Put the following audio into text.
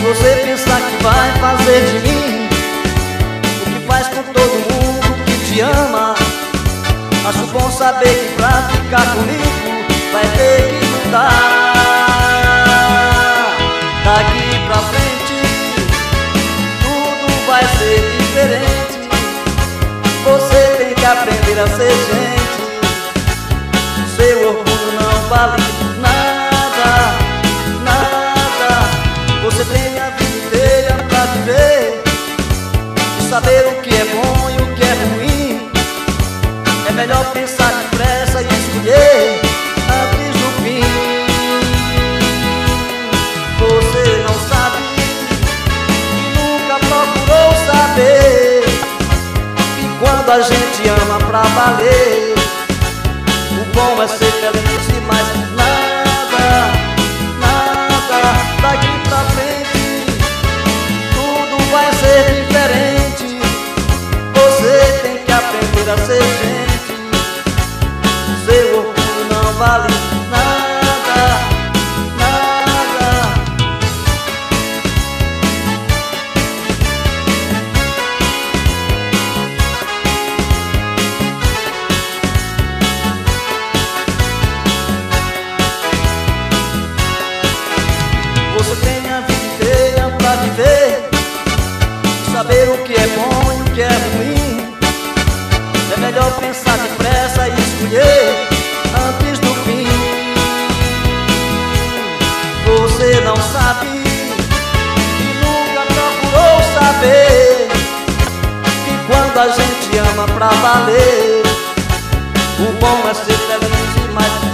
você pensar que vai fazer de mim o que faz com todo mundo que te ama. Acho bom saber que pra ficar comigo vai ter que mudar. Daqui pra frente tudo vai ser diferente. Você tem que aprender a ser gente. Seu orgulho não vale nada, nada. Você tem a vida inteira pra viver e saber o que é bom e o que é ruim. É melhor pensar depressa e escolher antes do fim. Você não sabe e nunca procurou saber que quando a gente ama pra valer, o bom é ser feliz e mais nada, nada. Daqui pra frente tudo vai ser diferente. Você tem que aprender a ser gente. Seu orgulho não vale nada, nada. Você tem a vida inteira pra viver e saber o que é bom e o que é ruim. É melhor pensar depressa e escolher antes do fim. Você não sabe e nunca procurou saber que quando a gente ama pra valer, o bom é ser feliz e mais